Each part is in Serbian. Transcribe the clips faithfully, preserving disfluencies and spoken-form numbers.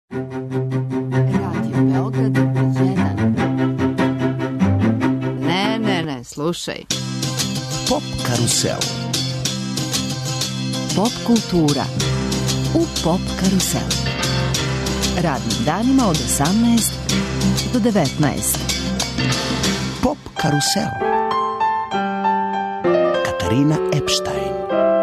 Radio Beograd jedan. Ne, ne, ne, slušaj. Pop karusel. Pop kultura u Pop karuselu. Radnim danima od osamnaest do devetnaest. Pop karusel. Katarina Epstein.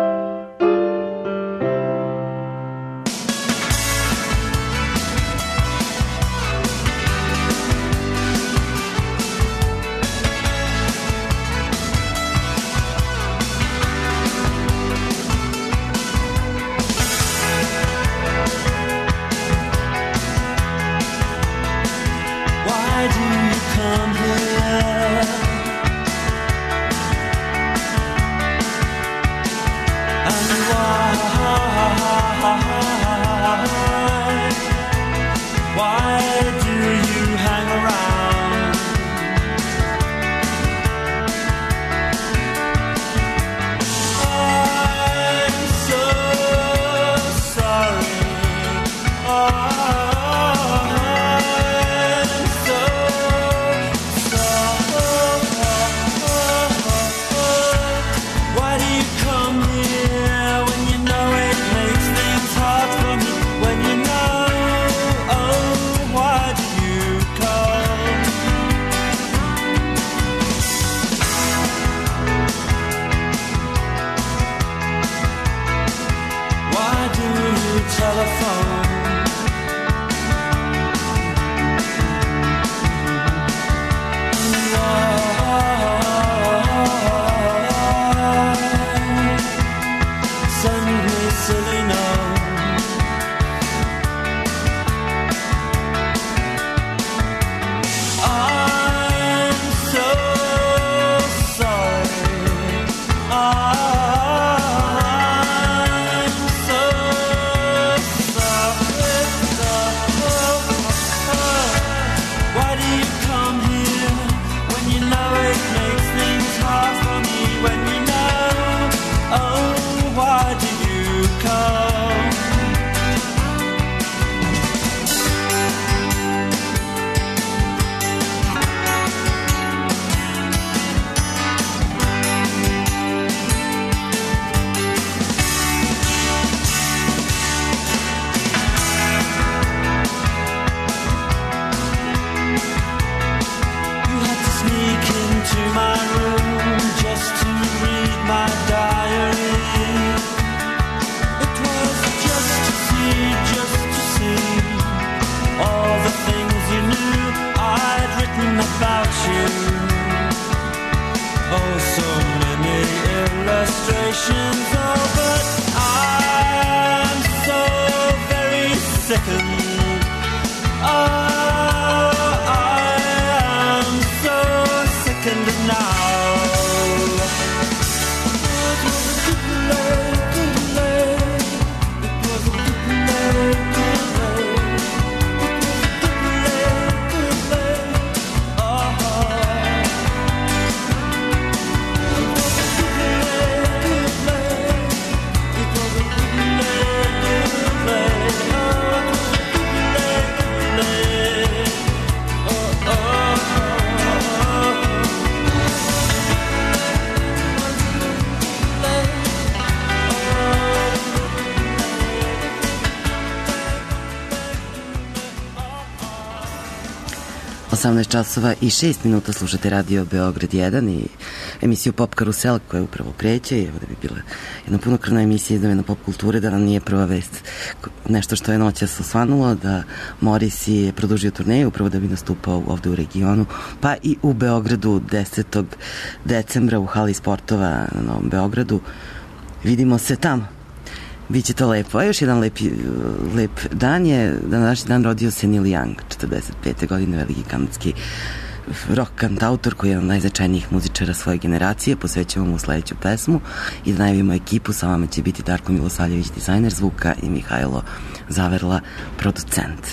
osamnaest časova i šest minuta slušate Radio Beograd jedan i emisiju Pop Karusel koja upravo kreće i evo da bi bila jedna punokrvna emisija izdavljena pop kulture, da nam nije prva vest nešto što je noćas osvanulo, da Morrissey je produžio turneju upravo da bi nastupao ovde u regionu, pa i u Beogradu desetog decembra u hali sportova na Novom Beogradu. Vidimo se tamo. Biće to lepo. A još jedan lepi, lep dan je, da na današnji dan rodio se Neil Young, četrdeset pete godine, veliki kanadski rock kantautor koji je jedan od najznačajnijih muzičara svoje generacije. Posvećujemo mu sledeću pesmu i da najavimo ekipu. Sa vama će biti Darko Milosavljević, dizajner zvuka, i Mihajlo Zaverla, producent.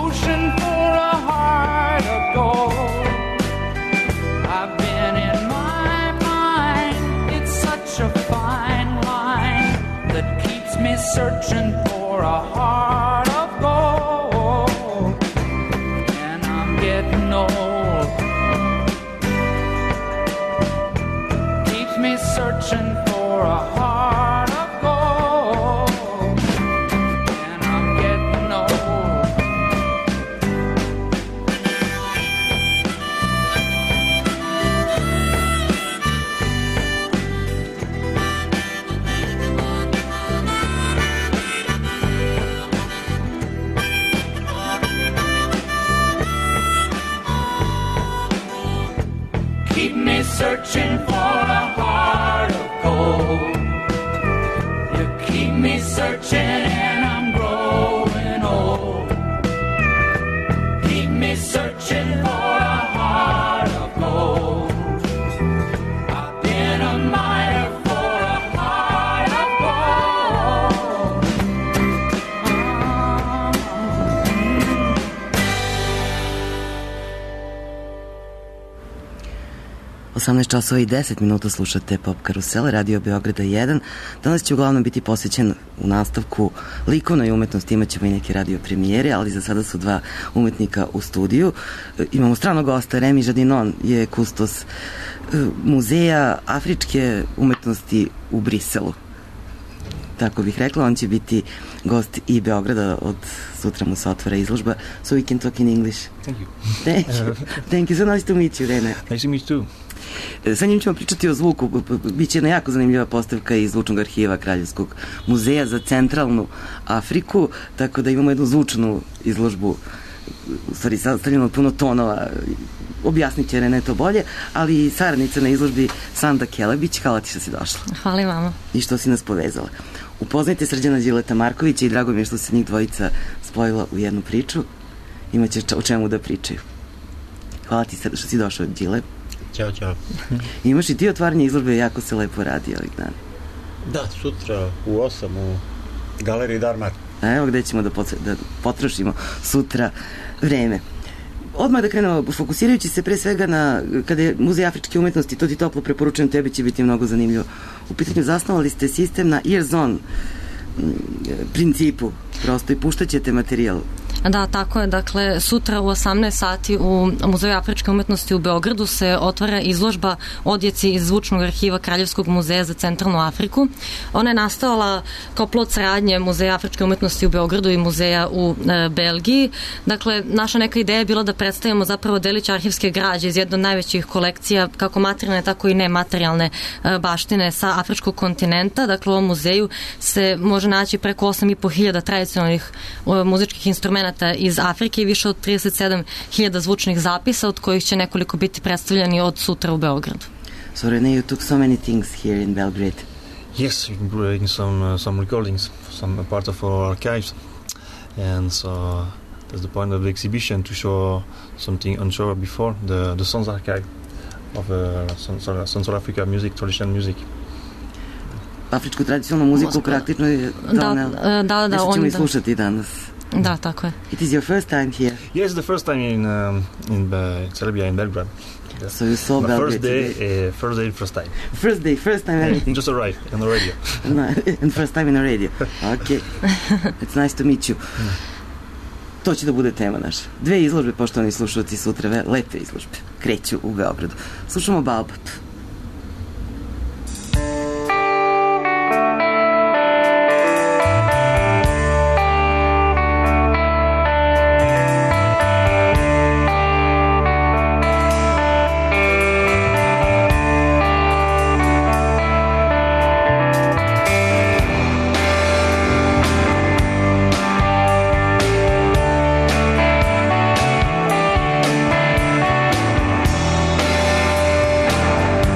devotion for a heart of gold. I've been in my mind, it's such a fine line that keeps me searching for a heart of gold. And I'm getting old, keeps me searching for a heart of gold. And I'm getting old. Keep me searching for a heart of gold. You keep me searching and I'm growing old. Keep me searching for a heart of gold. I've been a miner for a heart of gold. osamnaest časova i deset minuta slušate Pop Karusel, Radio Beograda jedan. Danas će uglavnom biti posvećen u nastavku likovnoj umetnosti, imat ćemo i neke radio premijere, ali za sada su dva umetnika u studiju. Imamo stranog gosta, Remi Žadinon je kustos Muzeja afričke umetnosti u Briselu. Tako bih rekla, on će biti gost i Beograda, od sutra mu se otvara izložba, so we can talk in English. Thank you. Thank you. Thank you, so nice to meet you, Rene. Nice to meet you too. Sa njim ćemo pričati o zvuku. Biće jedna jako zanimljiva postavka iz Zvučnog arhiva Kraljevskog muzeja za centralnu Afriku, tako da imamo jednu zvučnu izložbu, u stvari sastavljeno od puno tonova. Objasnit će Rene to bolje, ali i saradnica na izložbi Sanda Kelebić. Hvala ti što si došla. Hvala i vama. I što si nas povezala. Upoznajte Srđana Đileta Markovića i drago mi je što se njih dvojica spojila u jednu priču. Imaće o čemu da pričaju. Hvala ti što si došao, Đile. Ćao, čao. Imaš i ti otvaranje izložbe, jako se lepo radi ovih dana. Da, sutra u osam u galeriji Darmar. A evo gde ćemo da, potre, da potrošimo sutra vreme. Odmah da krenemo, fokusirajući se pre svega na, kada je Muzej afričke umetnosti, to ti toplo preporučujem, tebi će biti mnogo zanimljivo. U pitanju zasnovali ste sistem na ears on principu, prosto, i puštaćete materijal. Da, tako je. Dakle, sutra u osamnaest sati u Muzeju afričke umetnosti u Beogradu se otvara izložba odjeci iz Zvučnog arhiva Kraljevskog muzeja za centralnu Afriku. Ona je nastala kao plod saradnje Muzeja afričke umetnosti u Beogradu i muzeja u e, Belgiji. Dakle, naša neka ideja je bila da predstavimo zapravo delić arhivske građe iz jedne od najvećih kolekcija, kako materijalne, tako i nematerijalne e, baštine sa afričkog kontinenta. Dakle, u ovom muzeju se može naći preko osam i po hiljada tradicionalnih e, muzičkih instrumenta iz Afrike i više od trideset sedam hiljada zvučnih zapisa, od kojih će nekoliko biti predstavljeni od sutra u Beogradu. So Rene, you took so many things here in Belgrade. Yes, we're bringing some uh, some recordings, some part of our archives, and so that's the point of the exhibition, to show something unsure before, the the Sons archive of uh, Central Africa music, traditional music. Afričku tradicionalnu muziku praktično je doneo. Da, da, da. Nešto ćemo i slušati danas. Da, tako je. It is your first time here? Yes, the first time in um, in uh, Serbia, in Belgrade. Yeah. So you saw My Belgrade first day, today. uh, first day, first time. First day, first time everything. Just arrived on the radio. No, and first time in the radio. Okay. It's nice to meet you. Mm. To će da bude tema naša. Dve izložbe, poštovani slušalci, sutra, lepe izložbe, kreću u Beogradu. Slušamo Baobab. Thank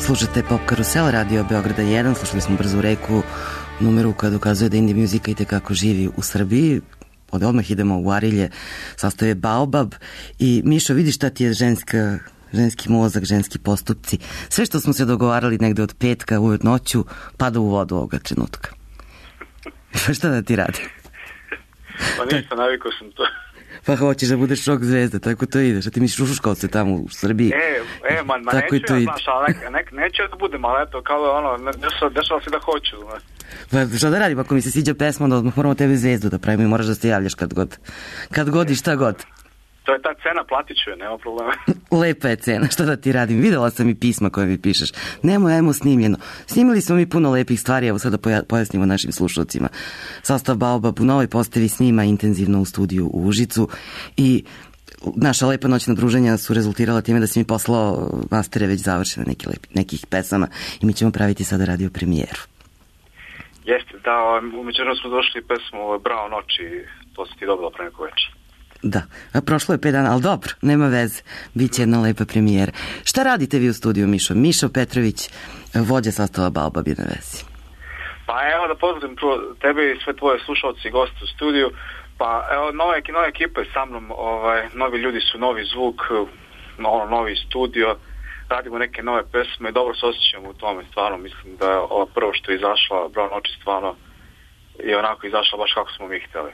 Slušate Pop Karusel, radio Beograda jedan, slušali smo Brzu reku, numeru koja dokazuje da indie muzika i tekako živi u Srbiji. Od odmah idemo u Arilje, sastav je Baobab i Mišo, vidiš šta ti je ženska, ženski mozak, ženski postupci. Sve što smo se dogovarali negde od petka u noću pada u vodu ovoga trenutka. Pa šta da ti radi? Pa ništa, navikao sam to. Pa hoćeš da budeš rock zvezda, tako to ide. Šta ti misliš, ušuškao se tamo u Srbiji? E, e, man, ma neću ja, znaš, ali nek, nek, neću ja da budem, ali eto, kao ono, dešava, dešava se da hoću, znaš. Pa šta da radim, ako mi se sviđa pesma, onda odmah moramo tebe zvezdu da pravimo i moraš da se javljaš kad god. Kad god i šta god. To je ta cena, platit ću je, nema problema. Lepa je cena, šta da ti radim? Videla sam i pisma koje mi pišeš. Nemo, ajmo snimljeno. Snimili smo mi puno lepih stvari, evo sada poja- pojasnimo našim slušalcima. Sastav Baobab u novoj postavi snima intenzivno u studiju u Užicu i naša lepa noćna druženja su rezultirala time da si mi poslao mastere već završene neki lepi, nekih pesama i mi ćemo praviti sada radio premijeru. Jeste, da, umeđutim smo došli pesmu Brao noći, to si ti dobila pre neko večer. Da, a prošlo je pet dana, ali dobro, nema veze, bit će jedna lepa premijera. Šta radite vi u studiju, Mišo? Mišo Petrović, vođa sastava Baobab je na vezi. Pa evo da pozdravim prvo tebe i sve tvoje slušalci i goste u studiju. Pa evo, nove, nove ekipe sa mnom, ovaj, novi ljudi su, novi zvuk, ono, novi studio, radimo neke nove pesme i dobro se osjećamo u tome, stvarno mislim da je ova prvo što je izašla, Brao noći, stvarno je onako izašla baš kako smo mi htjeli.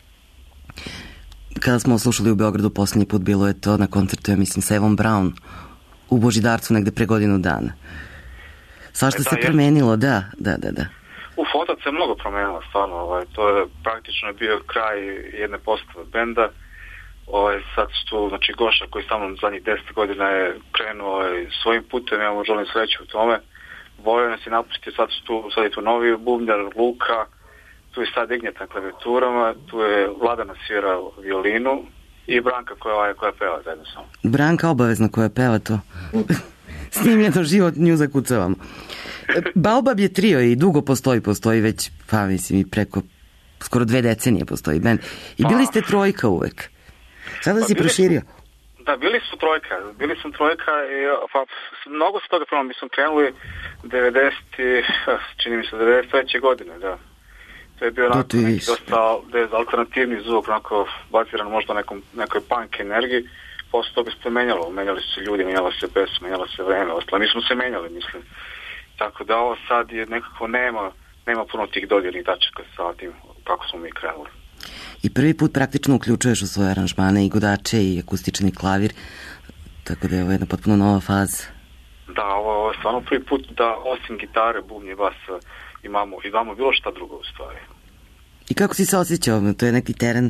Kada smo slušali u Beogradu posljednji put, bilo je to na koncertu, ja mislim, sa Evom Brown u Božidarcu negde pre godinu dana. Svašta e, da, se promenilo, da, da, da, da. U fotac se mnogo promenilo, stvarno, ovaj, to je praktično bio kraj jedne postave benda. Ovaj, sad su tu, znači Goša koji sa mnom zadnjih deset godina je krenuo ovaj, svojim putem, ja mu želim sreću u tome. Vojo nas je napustio, sad su tu, sad je tu novi bubnjar, Luka, tu je sad Ignjet na klavijaturama, tu je Vladana svira violinu i Branka koja, koja peva zajedno sa mnom. Branka obavezna koja peva to. Snimljeno život nju zakucavamo. Baobab je trio i dugo postoji, postoji već, pa mislim, i preko skoro dve decenije postoji band. I bili ste trojka uvek. Sada pa si proširio. Da, bili su trojka. Bili sam trojka i pa, mnogo se toga prema, mi smo krenuli devedeset, čini mi se devedeset treće godine, da. To je bio onako neki dosta alternativni zvuk, onako baziran možda nekom, nekoj punk energiji. Posle toga se menjalo, menjali su se ljudi, menjala se pesma, menjala se vreme, ostalo. Mi smo se menjali, mislim. Tako da ovo sad je nekako nema, nema puno tih dodirnih tačaka sa tim kako smo mi krenuli. I prvi put praktično uključuješ u svoje aranžmane i godače i akustični klavir, tako da je ovo jedna potpuno nova faza. Da, ovo je stvarno prvi put da osim gitare, bubnje, basa imamo, imamo bilo šta drugo u stvari. I kako si se osjećao? To je neki teren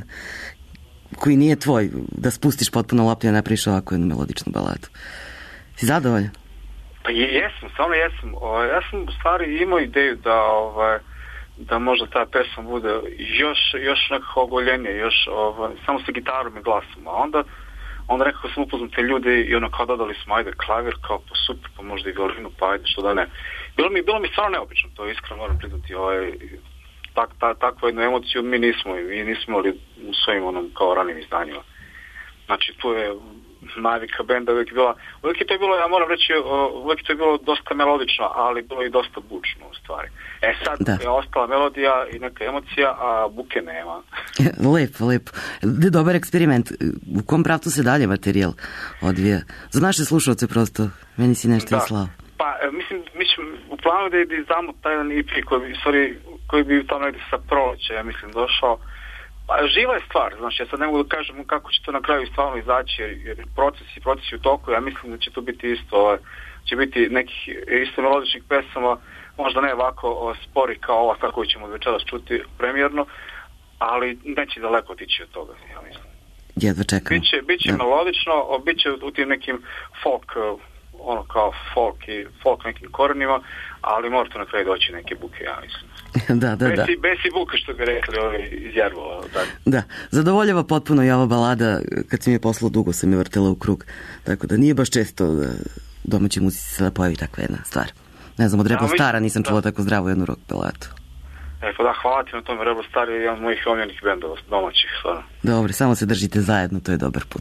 koji nije tvoj, da spustiš potpuno loptu i napraviš ovako jednu melodičnu baladu. Si zadovoljan? Pa jesam, stvarno jesam. O, ja sam u stvari imao ideju da ovaj, da možda ta pesma bude još, još nekako ogoljenije, još ovaj, samo sa gitarom i glasom. A onda, onda nekako sam upoznao te ljude i ono kao dodali smo, ajde, klavir, kao pa super, pa možda i violinu, pa ajde, što da ne. Bilo mi, bilo mi stvarno neobično, to iskreno moram priznati, ovaj, tak, ta, takvu jednu emociju mi nismo, mi nismo imali u svojim onom kao ranim izdanjima. Znači, tu je navika benda uvijek bila, uvijek je to bilo, ja moram reći, uvijek je to bilo dosta melodično, ali bilo i dosta bučno u stvari. E sad da. Je ostala melodija i neka emocija, a buke nema. Lepo, lepo. Dobar eksperiment. U kom pravcu se dalje materijal odvija? Za naše slušalce prosto, meni si nešto islao. Pa, mislim, mi ćemo u planu da, da izdamo taj jedan E P koji bi, sorry, koji bi tamo negdje sa proleće, ja mislim, došao. Pa, živa je stvar, znači ja sad ne mogu da kažem kako će to na kraju stvarno izaći, jer, jer proces i proces je u toku, ja mislim da će to biti isto, će biti nekih isto melodičnih pesama, možda ne ovako spori kao ova stvar koju ćemo večeras čuti premijerno, ali neće daleko otići od toga, ja mislim. Jedva čekam. Biće, biće ja. melodično, biće u tim nekim folk, ono kao folk i folk nekim korenima, ali mora to na kraju doći neke buke, ja mislim. Da, da, da. Besi, besi buka, što bi rekli ovi iz Jervola. Da, zadovoljava potpuno i ova balada, kad si mi je poslao, dugo sam je vrtela u krug, tako da nije baš često da domaći muzici se da pojavi takva jedna stvar. Ne znam, od Rebel Stara nisam čula tako zdravu jednu rock baladu. E, pa da, hvala ti na tome, Rebel Star je jedan od mojih omiljenih bendova domaćih, stvarno. Dobro, samo se držite zajedno, to je dobar put.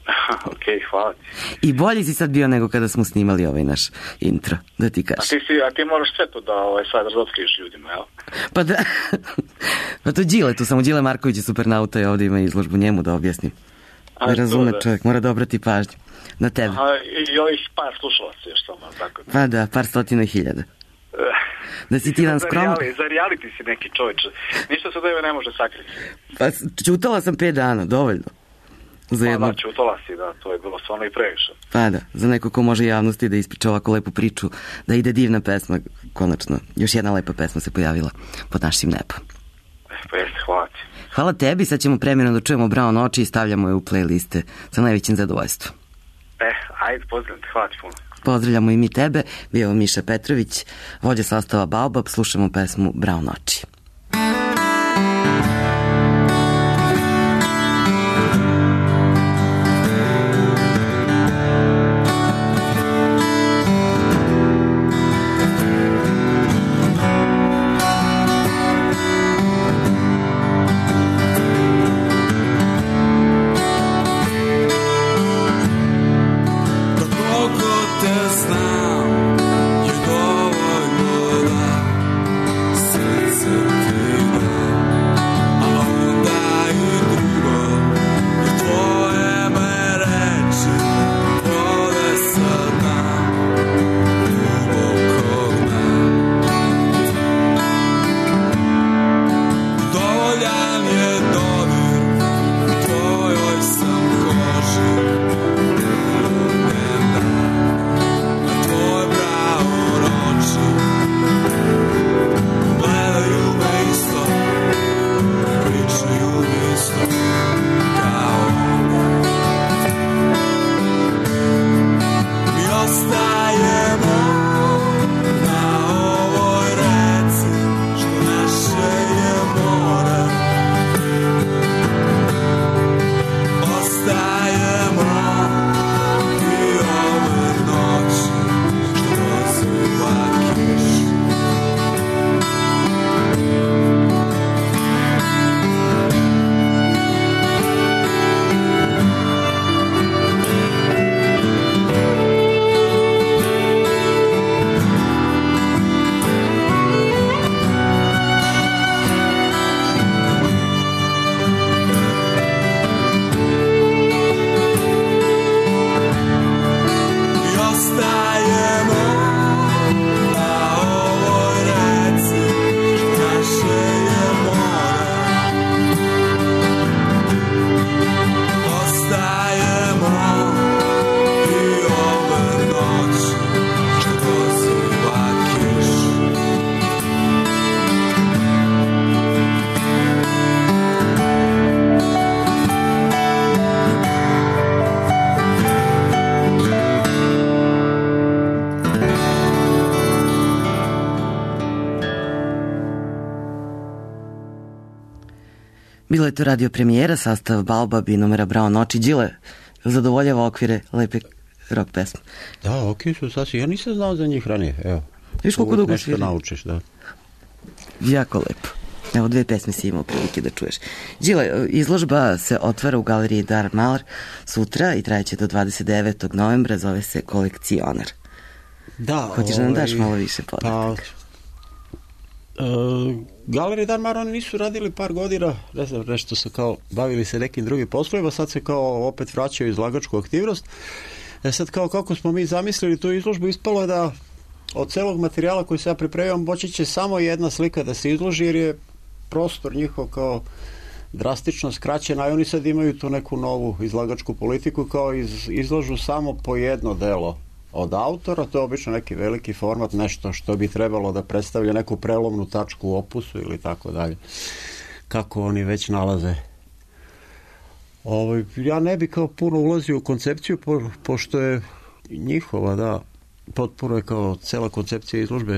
Ok, hvala ti. I bolji si sad bio nego kada smo snimali ovaj naš intro, da ti A kažem. ti, si, a ti moraš sve to da ovaj, sad razotkriješ ljudima, jel? Pa da, pa to Đile, tu samo Đile Marković je supernauta i ovdje ima izložbu njemu da objasnim. A, Ne razume to da. čovjek, mora da obrati pažnju na tebe. Aha, i ovih par slušalaca još samo, tako da. Pa da, par stotina hiljada. Da si ti jedan Za skroman... reality, za reality si neki čovječe. Ništa se od tebe ne može sakriti. Pa čutala sam pet dana, dovoljno. Za Pa jedno... da, čutala si, da, to je bilo stvarno i previše. Pa da, za neko ko može javnosti da ispriča ovako lepu priču, da ide divna pesma, konačno. Još jedna lepa pesma se pojavila pod našim nebom. E, pa jeste, hvala ti. Hvala tebi, sad ćemo premijerno da čujemo Brown oči i stavljamo je u playliste sa najvećim zadovoljstvom. E, ajde, pozdravim te, hvala ti puno. Pozdravljamo i mi tebe, bio je Miša Petrović, vođa sastava Baobab, slušamo pesmu Brown oči. Bilo je to radio premijera, sastav Baobab i numera Brown oči. Đile, zadovoljava okvire lepe rock pesme. Da, ok su sasvim. Ja nisam znao za njih ranije, evo. Viš koliko dugo nešto svira? naučiš, da. Jako lepo. Evo, dve pesme si imao prilike da čuješ. Đile, izložba se otvara u galeriji Dar Mar sutra i trajeće do dvadeset devetog novembra, zove se Kolekcionar. Da, Hoćeš da nam daš ovaj, malo više podataka? Pa, uh, Galerija Dar Mar, oni nisu radili par godina, ne znam, nešto su kao bavili se nekim drugim poslovima, sad se kao opet vraćaju izlagačku aktivnost. E sad kao kako smo mi zamislili tu izložbu, ispalo je da od celog materijala koji se ja pripremam moći će samo jedna slika da se izloži, jer je prostor njihov kao drastično skraćen, a oni sad imaju tu neku novu izlagačku politiku, kao iz, izlažu samo po jedno delo od autora, to je obično neki veliki format, nešto što bi trebalo da predstavlja neku prelomnu tačku u opusu ili tako dalje, kako oni već nalaze. Ovo, ja ne bi kao puno ulazio u koncepciju, po, pošto je njihova, da, potpuno je kao cela koncepcija izložbe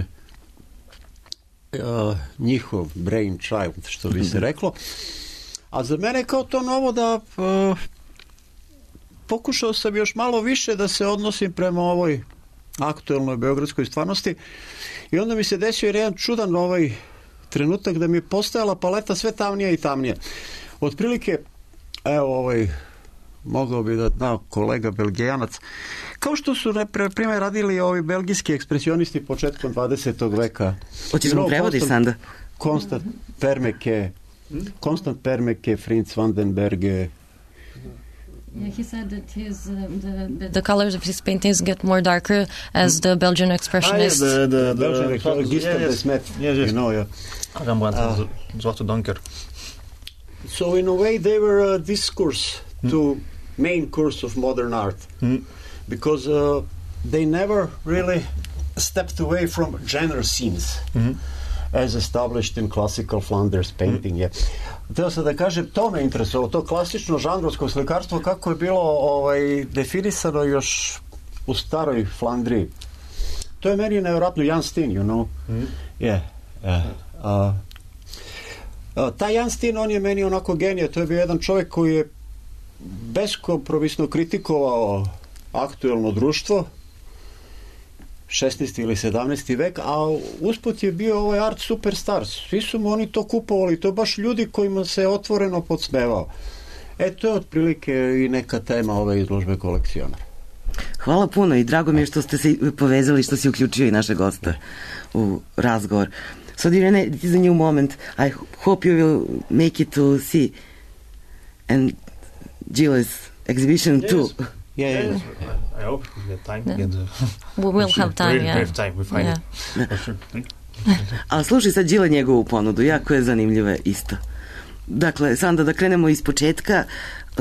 uh, njihov brain child, što bi se reklo. A za mene je kao to novo da uh, pokušao sam još malo više da se odnosim prema ovoj aktuelnoj beogradskoj stvarnosti i onda mi se desio jedan čudan ovaj trenutak da mi je postajala paleta sve tamnija i tamnija. Otprilike, evo ovaj mogao bi da da kolega Belgijanac, kao što su pre, primjer radili ovi belgijski ekspresionisti početkom dvadesetog veka. Hoćeš mu prevodiš, Sanda? Konstant Permeke, Konstant Permeke, Frits van den Berge. Yeah, he said that his uh, the, the the colors of his paintings get more darker as the Belgian expressionists. Ah, yeah, the, the, the, Belgian the, expressionists, yeah, yes. Smet, yes, yes. you know, yeah. Rembrandt, Ah. Zwarte Donker. So in a way they were a discourse mm. to main course of modern art Mm. because uh, they never really stepped away from genre scenes Mm-hmm. as established in classical Flanders painting. Mm. Yeah. Teo sam da kažem, to me interesovalo, to klasično žanrovsko slikarstvo kako je bilo ovaj, definisano još u staroj Flandriji. To je meni nevjerojatno. Jan Steen, you know. Mm. Yeah. yeah. Uh, uh, taj Jan Steen, on je meni onako genije. To je bio jedan čovjek koji je beskompromisno kritikovao aktuelno društvo, šesnaesti ili sedamnaesti vek, a usput je bio ovaj art superstar. Svi su mu oni to kupovali, to baš ljudi kojima se otvoreno podsmevao. E, to je otprilike i neka tema ove izložbe Kolekcionar. Hvala puno i drago mi je što ste se povezali, što si uključio i naše goste u razgovor. So, Irene, it is a new moment. I hope you will make it to see and Gilles exhibition Yes. too. Yeah, yeah, Yes, I hope we get time. Yeah. Get the, We will have time, we, yeah. We have time, we find Yeah. it. For sure. Thank you. A slušaj sad Gile njegovu ponudu, jako je zanimljiva isto. Dakle, Sanda, da krenemo iz početka, uh,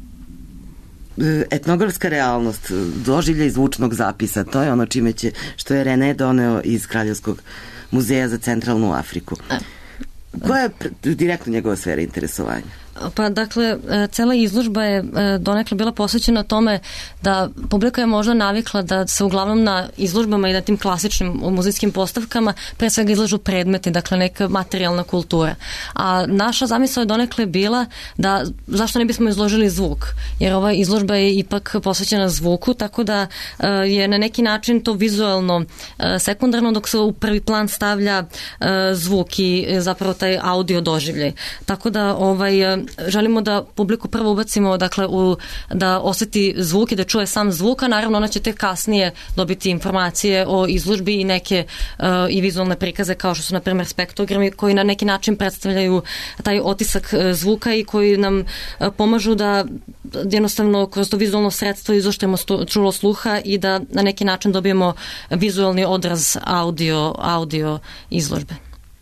etnografska realnost, doživljaj zvučnog zapisa, to je ono čime će, što je René doneo iz Kraljevskog muzeja za centralnu Afriku. Koja je direktno njegova sfera interesovanja? Pa dakle, cela izložba je donekle bila posvećena tome da publika je možda navikla da se uglavnom na izložbama i na tim klasičnim muzejskim postavkama pre svega izlažu predmeti, dakle neka materijalna kultura. A naša zamisao je donekle bila da zašto ne bismo izložili zvuk, jer ova izložba je ipak posvećena zvuku, tako da je na neki način to vizualno sekundarno, dok se u prvi plan stavlja zvuk i zapravo taj audio doživljaj. Tako da ovaj želimo da publiku prvo ubacimo, dakle, u, da osjeti zvuk i da čuje sam zvuk, a naravno ona će tek kasnije dobiti informacije o izložbi i neke uh, i vizualne prikaze kao što su, na primjer, spektrogrami koji na neki način predstavljaju taj otisak uh, zvuka i koji nam uh, pomažu da jednostavno kroz to vizualno sredstvo izoštrimo čulo sluha i da na neki način dobijemo vizualni odraz audio, audio izložbe.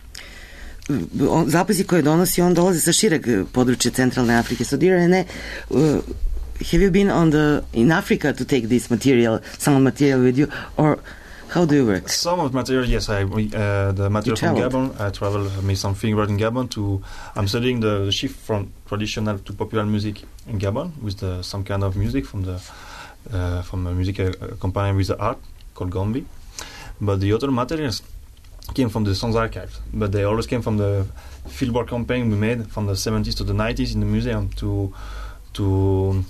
Zapisi koje donosi, on dolazi sa šireg područja centralne Afrike. So, dear René, uh, have you been on the, in Africa to take this material, some material with you, or how do you work? Some of the material, yes, I, uh, the material from Gabon, I travel, made some fingerwork in Gabon to, I'm studying the, the shift from traditional to popular music in Gabon with the, some kind of music from the, uh, from a music accompanied with the art called Gombi. But the other materials came from the Sons Archive, but they always came from the fieldwork campaign we made from the seventies to the nineties in the museum to to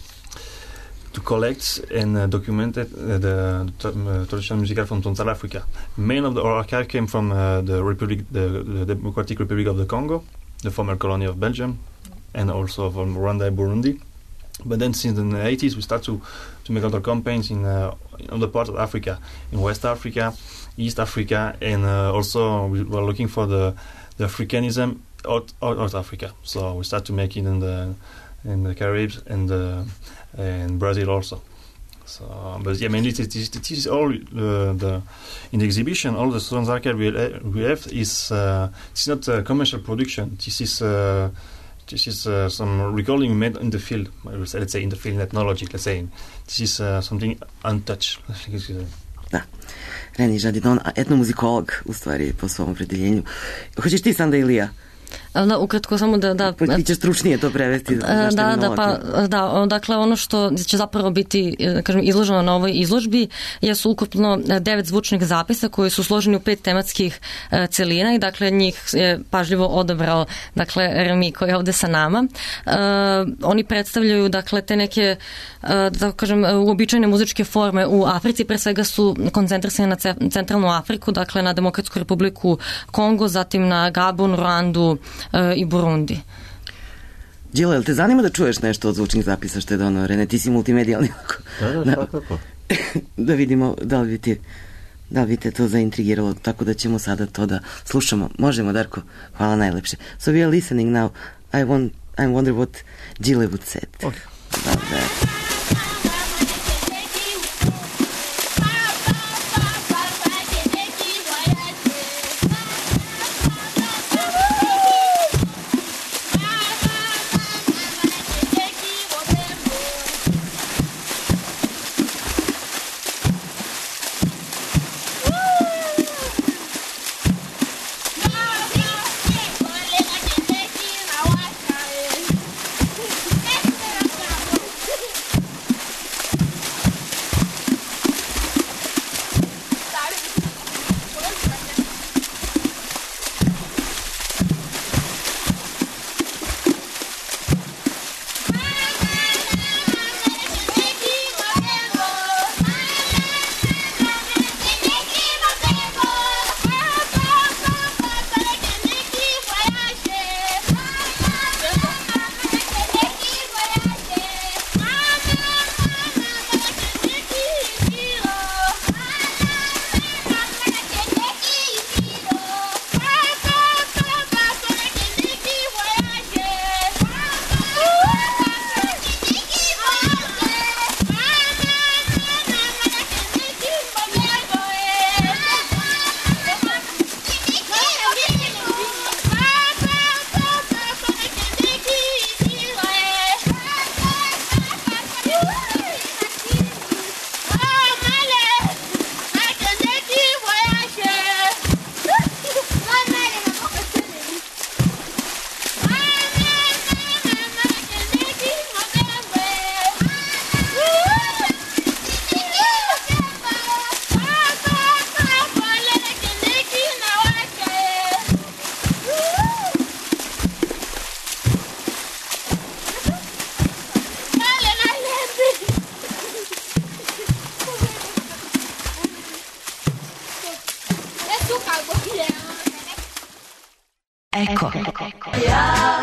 to collect and uh, document uh, the uh, traditional music from Central Africa. Main of the archive came from uh, the Republic, the, the Democratic Republic of the Congo, the former colony of Belgium, and also from Rwanda and Burundi. But then since the eighties we start to, to make other campaigns in uh, other parts of Africa, in West Africa, East Africa, and uh, also we were looking for the, the Africanism out, out, out Africa. So we start to make it in the in the Caribs and the, and Brazil also. So, but yeah, I mean, this, this, this is all uh, the in the exhibition. All the Sons Archive we, we have is uh, it's not a commercial production. This is uh, this is uh, some recording made in the field. Let's say in the field ethnology. Let's say this is uh, something untouched. Da. René Jadidon, etnomuzikolog u stvari po svom opredeljenju. Hoćeš ti, Sanda, ili ja? Da, ukratko samo da... da ti ćeš stručnije to prevesti. Da, da, da, pa, da, dakle ono što će zapravo biti, kažem, izloženo na ovoj izložbi jesu ukupno devet zvučnih zapisa koji su složeni u pet tematskih celina i dakle njih je pažljivo odabrao, dakle, Remi koji je ovde sa nama. Uh, oni predstavljaju, dakle, te neke, uh, da kažem, uobičajene muzičke forme u Africi, pre svega su koncentrisane na centralnu Afriku, dakle na Demokratsku republiku Kongo, zatim na Gabon, Rwandu i Burundi. Đilo, jel te zanima da čuješ nešto od zvučnih zapisa što je donao Rene? Ti si multimedijalni. Da, da, svakako. Da vidimo da li bi ti, da li bi te to zaintrigiralo, tako da ćemo sada to da slušamo. Možemo, Darko? Hvala najlepše. So we are listening now. I, want, I wonder what Gile would say Okay. about that. Eko. Ja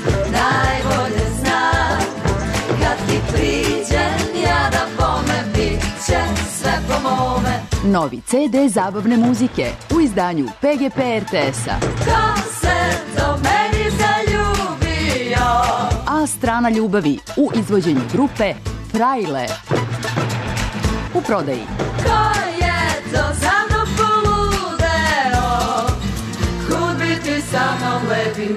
najbolje znam kad ti priđem ja da bome bit će sve po mome. Novi ce de zabavne muzike u izdanju pe ge pe er te es-a. Ko se do meni zaljubio? A strana ljubavi u izvođenju grupe Frajle. U prodaji. Ko je to za mnom poludeo? Kud bi ti sa mnom lepi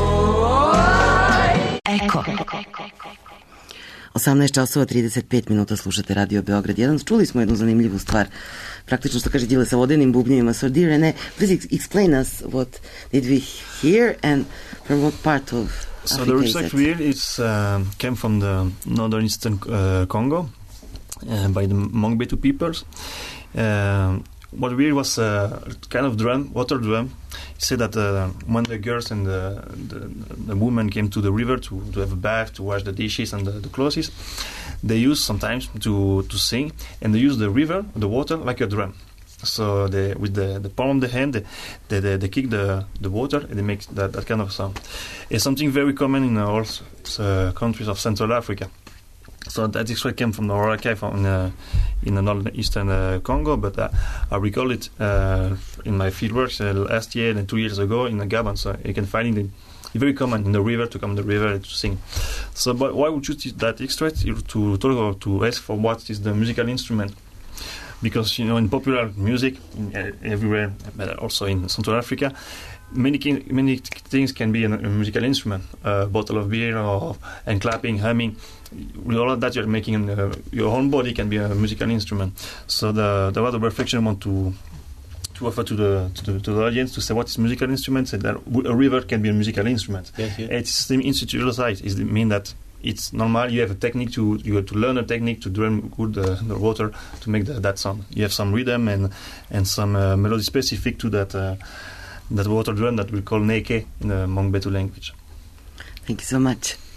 moj? Eko. osamnaest časova trideset pet minuta slušate Radio Beograd jedan. Čuli smo jednu zanimljivu stvar. Praktično što kaže Đile sa vodenim bubnjevima. So dear Rene, please explain us what did we hear and from what part of So Africa the is Rucksack it? Weir is uh, came from the northern eastern uh, Congo uh, by the Mongbetu peoples. Uh, what weir was a kind of drum, water drum. He said that uh, when the girls and the, the, the women came to the river to, to have a bath, to wash the dishes and the, the clothes, they used sometimes to, to sing, and they use the river, the water, like a drum. So they, with the, the palm of the hand, they, they, they, they kick the, the water and they make that, that kind of sound. It's something very common in all uh, countries of Central Africa. So that extract came from the Aurora Cave in, uh, in the northeastern uh, Congo, but uh, I recall it uh, in my fieldwork uh, last year and two years ago in the Gabon. So you can find it. It's very common in the river to come in the river to sing. So, but why would you choose that extract to talk to ask for what is the musical instrument? Because you know, in popular music uh, everywhere, but also in Central Africa, many many things can be a, a musical instrument. A bottle of beer, or and clapping, humming. With all of that, you're making uh, your own body can be a musical instrument. So the the other reflection I want to to offer to the to the, to the audience to say what is musical instrument. Say that a river can be a musical instrument. Yes, yes. It's institutionalized. It means that it's normal. You have a technique to you have to learn a technique to drum good uh, the water to make the, that sound. You have some rhythm and and some uh, melody specific to that uh, that water drum that we call neke in the Mongbetu language. Thank you so much.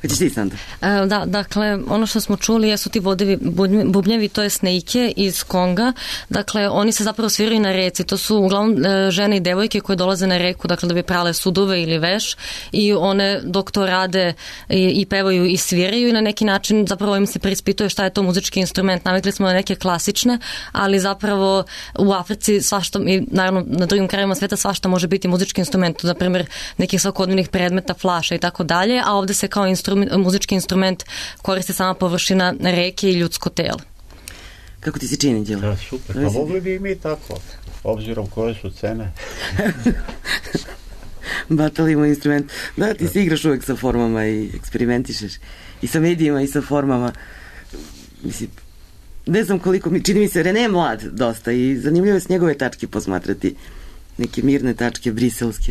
Hoćeš ti, Sandra? E, da, dakle, ono što smo čuli jesu ti vodevi bubnjevi, to je snejke iz Konga. Dakle, oni se zapravo sviraju na reci. To su uglavnom e, žene i devojke koje dolaze na reku, dakle, da bi prale sudove ili veš i one dok to rade i, i pevaju i sviraju i na neki način zapravo im se preispituje šta je to muzički instrument. Navikli smo na neke klasične, ali zapravo u Africi svašta i naravno na drugim krajevima sveta svašta može biti muzički instrument, na primjer nekih svakodnevnih predmeta, flaša i tako dalje, a ovde se kao instrument, muzički instrument koristi sama površina reke i ljudsko telo. Kako ti se čini, Đelo? Da, super. Pa mogli bi i mi tako, obzirom koje su cene. Batalimo instrument. Da, ti se igraš uvek sa formama i eksperimentišeš. I sa medijima i sa formama. Mislim, ne znam koliko mi, čini mi se, René je mlad dosta i zanimljivo je s njegove tačke posmatrati. Neke mirne tačke, briselske.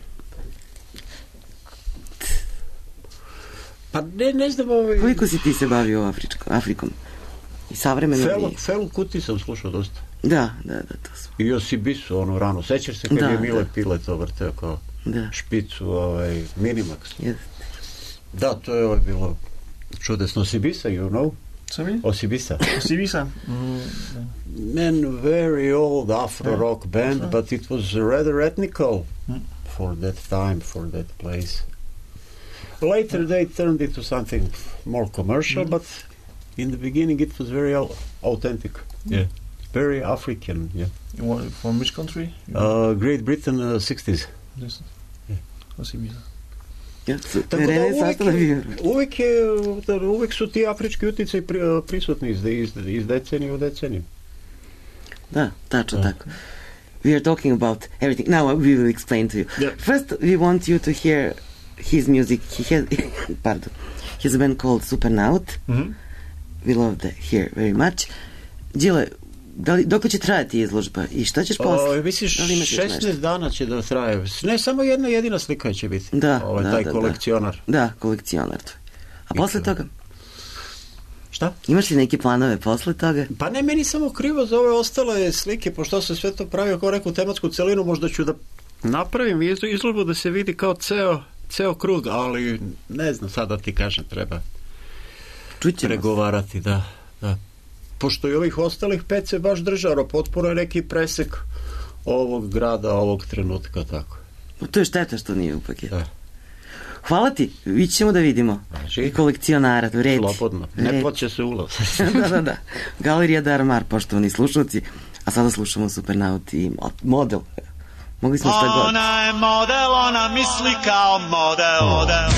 Pa ne, ne znam ovaj... Koliko si ti se bavio Afričko, Afrikom? I savremeno... Felu, Felu Kuti sam slušao dosta. Da, da, da, to su. I Osibisu, ono rano. Sećaš se kad da, je Mile da. Pile to vrteo kao da. špicu, ovaj, Minimax. Yes. Da, to je ovaj bilo čudesno. Osibisa, you know? Sorry? Osibisa. Osibisa? Mm. Man, very old Afro yeah. rock band, yeah. but it was rather ethnical mm. for that time, for that place. Later they turned into something more commercial, mm. but in the beginning it was very authentic. Yeah. Very African, yeah. What, from which country? Uh, Great Britain, uh, sixties. Yes. Yeah. Osibisa. Ja, tako da uvek, uvek, je, uvek su ti afrički utjecaj pri, prisutni iz, iz, iz decenije u deceniju. Da, tačno tako. We are talking about everything. Now we will explain to you. Yeah. First, we want you to hear his music. He has, pardon, he has a band called Supernaut. Mm-hmm. We love that here very much. Đile, da li, dok će trajati izložba i šta ćeš posle? O, misliš, da šesnaest dana će da traje. Ne, samo jedna jedina slika će biti. Da, ovaj, da, taj da, kolekcionar. Da, da kolekcionar. A posle toga? Šta? Imaš li neke planove posle toga? Pa ne, meni samo krivo za ove ostale slike, pošto se sve to pravi kao neku tematsku celinu, možda ću da napravim izložbu da se vidi kao ceo, ceo krug, ali ne znam, sad da ti kažem, treba Čućemo pregovarati, da, da. Pošto i ovih ostalih pet se baš držaro, potpuno je neki presek ovog grada, ovog trenutka, tako. No, to je šteta što nije u paketu. Da. Hvala ti, vi ćemo da vidimo. I kolekcionara, reci. Slobodno, ne plaće se ulaz. da, da, da. Galerija Darmar, poštovani slušalci, a sada slušamo Supernaut i model. Mogli smo šta god. Ona je model, ona misli kao model, model.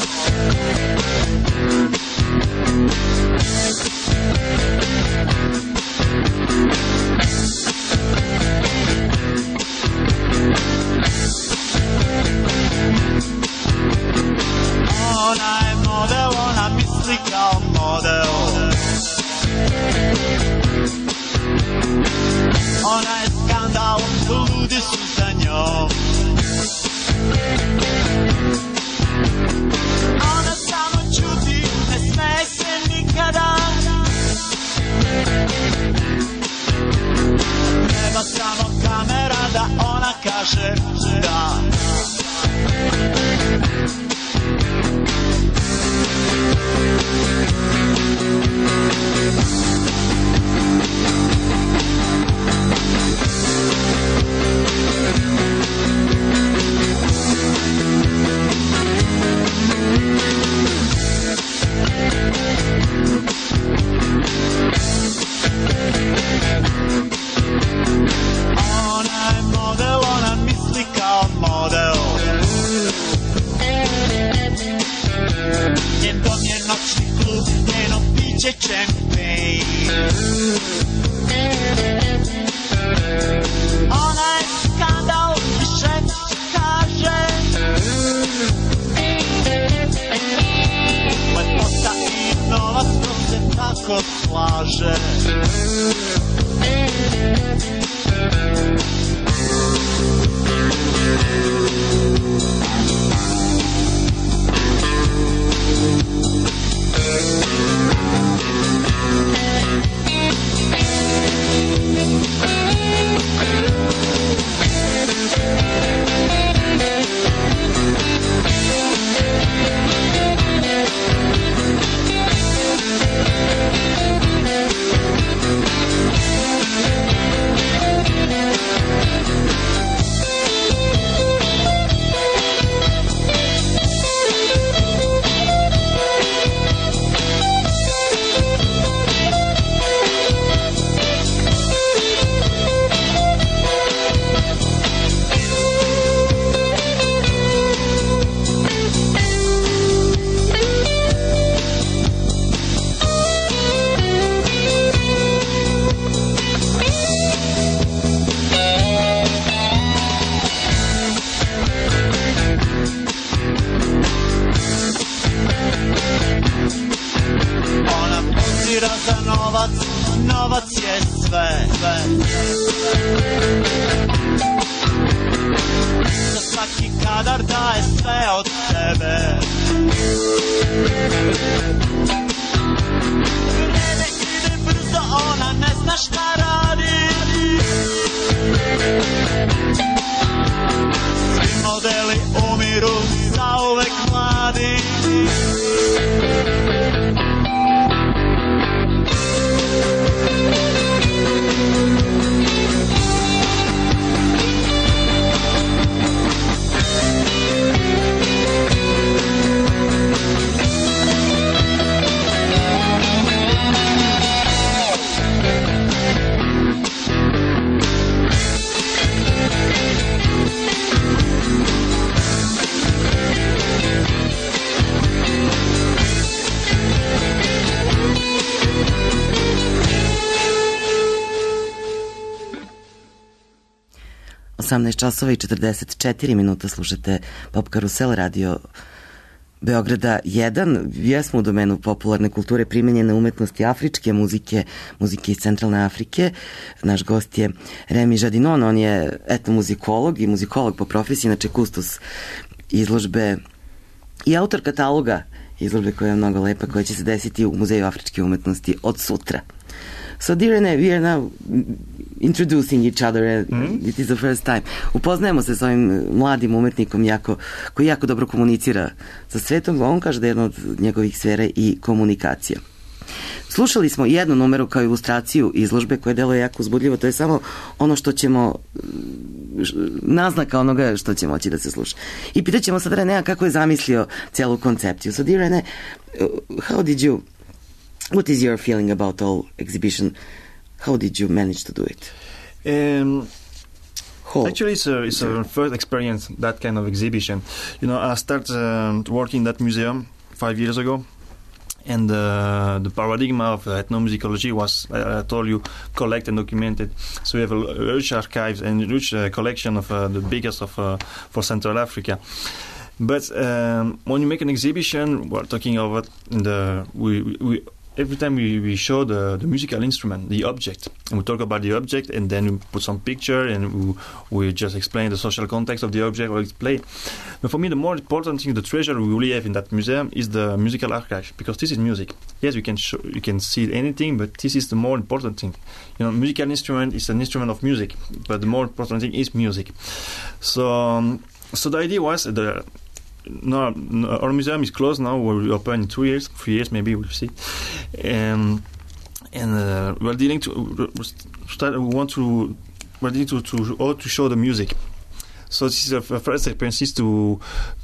Ona je model, ona misli kao model. Ona je skandal, ljudi su za njom. Ona samo čuti, ne smeje se nikada. Treba samo kamera da ona kaže da. Ona je model, ona misli kao model. sve. Za svaki kadar daje sve od sebe. Vreme ide brzo, ona ne zna šta radi. Svi modeli umiru, zauvek mladi. osamnaest časova i četrdeset četiri minuta slušate Pop Karusel, radio Beograda jedan. Jesmo u domenu popularne kulture, primenjene umetnosti, afričke muzike, muzike iz centralne Afrike. Naš gost je Remi Žadinon, on je etnomuzikolog i muzikolog po profesiji, inače kustos izložbe i autor kataloga izložbe koja je mnogo lepa, koja će se desiti u Muzeju afričke umetnosti od sutra. So, dear Rene, we are now introducing each other. Mm-hmm. It is the first time. Upoznajemo se s ovim mladim umetnikom jako, koji jako dobro komunicira sa svetom. On kaže da je jedna od njegovih sfera i komunikacija. Slušali smo jednu numeru kao ilustraciju izložbe koja deluje jako uzbudljivo. To je samo ono što ćemo, naznaka onoga što će moći da se sluša. I pitaćemo sad Renea kako je zamislio celu koncepciju. So, dear Rene, how did you... What is your feeling about the whole exhibition? How did you manage to do it? Um, Whole. Actually, it's a, it's a first experience, that kind of exhibition. You know, I started um, working in that museum five years ago, and uh, the paradigm of uh, ethnomusicology was, uh, I told you, collect and document it. So we have a rich archives and rich uh, collection of uh, the biggest of uh, for Central Africa. But um, when you make an exhibition, we're talking about the we, we, we every time we, we show the, the musical instrument, the object, and we talk about the object, and then we put some picture, and we, we just explain the social context of the object or its play. But for me, the more important thing, the treasure we really have in that museum is the musical archive, because this is music. Yes, you can show, you can see anything, but this is the more important thing. You know, musical instrument is an instrument of music, but the more important thing is music. So, um, so the idea was the. No, no, our museum is closed now. We'll open in two years, three years maybe. We'll see. Um, and uh, we're dealing to start. We want to. We're dealing to to all to show the music. So this is a first experience is to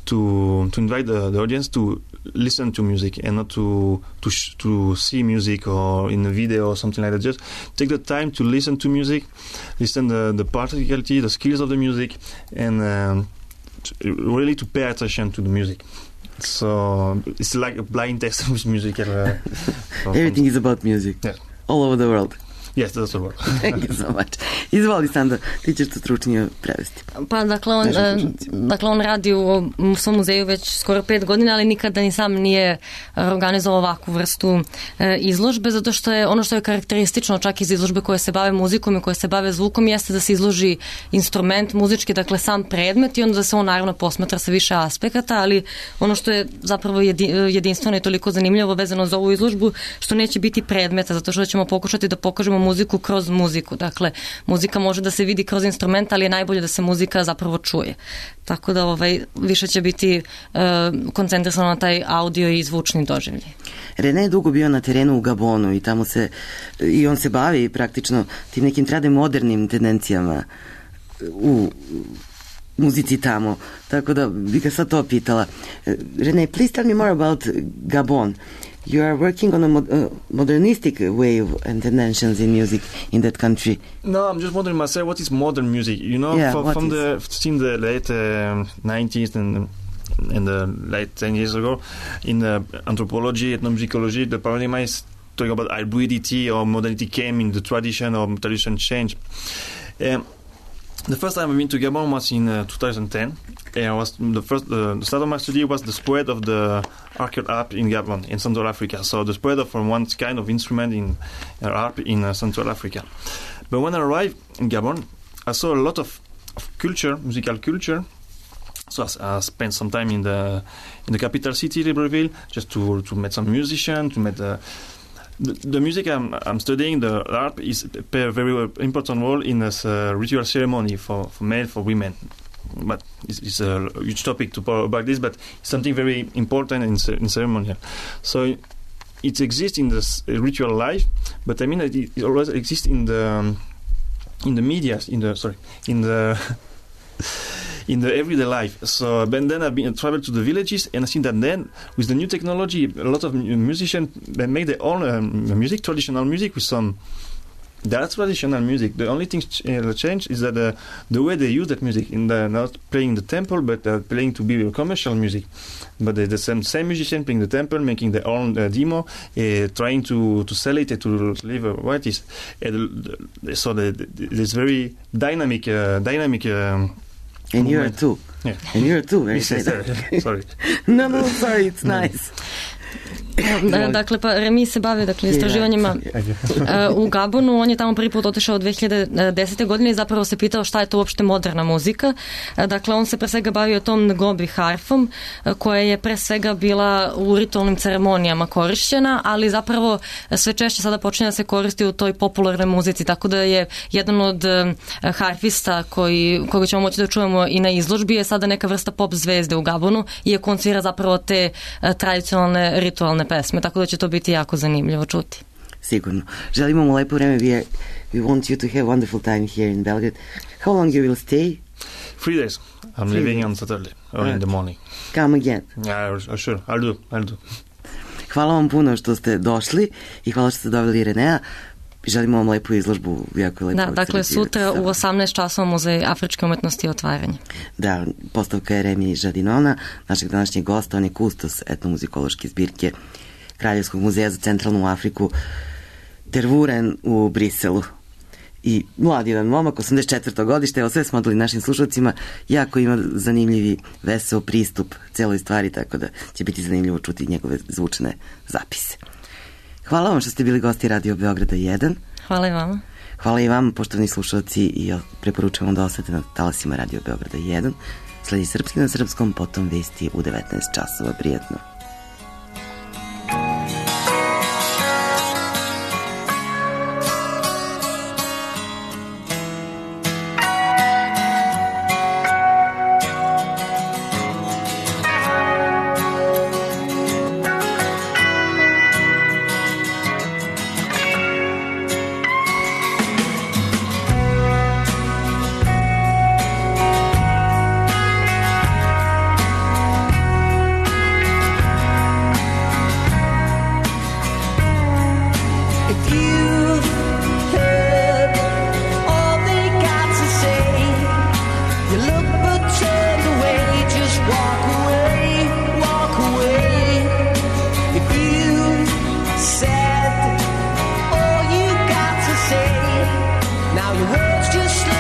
to to invite the, the audience to listen to music and not to to sh- to see music or in a video or something like that. Just take the time to listen to music, listen the the particularity, the skills of the music, and. Um, really to pay attention to the music. So it's like a blind test with music. Uh, Everything is about music. Yeah. All over the world. Yes, that's the word. Thank you so much. Izvoli, Sandra, ti ćeš to stručnije prevesti. Pa, dakle, on, dakle, on radi u, u svom muzeju već skoro pet godina, ali nikada ni sam nije organizovao ovakvu vrstu e, izložbe, zato što je ono što je karakteristično čak iz izložbe koje se bave muzikom i koje se bave zvukom jeste da se izloži instrument muzički, dakle sam predmet, i onda da se on naravno posmatra sa više aspekata, ali ono što je zapravo jedinstveno i toliko zanimljivo vezano za ovu izložbu, što neće biti predmeta, zato što ćemo pokušati da pokažemo muziku kroz muziku. Dakle, muzika može da se vidi kroz instrument, ali je najbolje da se muzika zapravo čuje. Tako da ovaj, više će biti uh, koncentrisano na taj audio i zvučni doživljaj. Rene je dugo bio na terenu u Gabonu i tamo se, i on se bavi praktično tim nekim trade modernim tendencijama u muzici tamo. Tako da bih ga sad to pitala. Rene, please tell me more about Gabon. You are working on a mod- uh, modernistic way of and tendencies in music in that country. No, I'm just wondering myself, what is modern music? You know, yeah, for, from is? the since the late uh, nineties and in the late ten years ago, in the anthropology, ethnomusicology, the paradigm is talking about hybridity or modernity came in the tradition or tradition change. Um, The first time I've been to Gabon was in uh, twenty ten. And I was the first. Uh, the start of my study was the spread of the arcade harp in Gabon, in Central Africa. So the spread of from one kind of instrument in uh, harp in uh, Central Africa. But when I arrived in Gabon, I saw a lot of, of culture, musical culture. So I, I spent some time in the in the capital city, Libreville, just to to meet some musicians, to meet. Uh, The, the music I'm, I'm studying, the harp, is play a very important role in this uh, ritual ceremony for, for men, for women. But it's, it's a huge topic to talk about this, but it's something very important in, in ceremonial. So it exists in the ritual life, but I mean it, it always exists in the um, in the media, in the sorry, in the in the everyday life. So but then I've been traveled to the villages, and I think that then with the new technology, a lot of musicians they make their own um, music, traditional music with some. That's traditional music. The only thing ch- uh, change is that uh, the way they use that music, in the not playing the temple, but uh, playing to be commercial music. But the, the same same musician playing the temple, making their own uh, demo, uh, trying to, to sell it, uh, to live uh, what is. Uh, the, the, so the, the, this very dynamic, uh, dynamic. Um, And you are too. Yeah. And you are too. Very yes, sorry. sorry. no, no, sorry, it's nice. Dakle, pa Remi se bavi dakle, istraživanjima uh, u Gabonu. On je tamo prvi put otišao od dve hiljade desete. godine i zapravo se pitao šta je to uopšte moderna muzika. Uh, dakle, on se pre svega bavio tom ngobi harfom, uh, koja je pre svega bila u ritualnim ceremonijama korišćena, ali zapravo sve češće sada počinje da se koristi u toj popularnoj muzici, tako da je jedan od uh, harfista koji, koga ćemo moći da čujemo i na izložbi je sada neka vrsta pop zvezde u Gabonu, iako on svira zapravo te uh, tradicionalne ritualne pesme, tako da će to biti jako zanimljivo čuti. Sigurno. Želimo mu lepo vreme. We, we want you to have a wonderful time here in Belgrade. How long you will stay? Three days. I'm Three leaving days. on Saturday or right. in the morning. Come again. Yeah, sure. I'll do. I'll do. Hvala vam puno što ste došli i hvala što ste doveli Renea. Želimo vam lepu izložbu. Jako lepo. Da, dakle sutra u osamnaest časova Muzej afričke umetnosti i otvaranje. Da, postavka je Remi Žadinona, našeg današnjeg gosta. On je kustos etnomuzikološke zbirke Kraljevskog muzeja za centralnu Afriku, Tervuren u Briselu. I mlad jedan momak, osamdeset četvrto godište, evo sve smo odali našim slušalcima, jako ima zanimljivi, veseo pristup celoj stvari, tako da će biti zanimljivo čuti njegove zvučne zapise. Hvala vam što ste bili gosti Radio Beograda jedan. Hvala i vama. Hvala i vama, poštovani slušalci, i preporučujem da ostate na talasima Radio Beograda jedan. Sledi Srpski na srpskom, potom vesti u devetnaest časova. Prijetno. Now your words just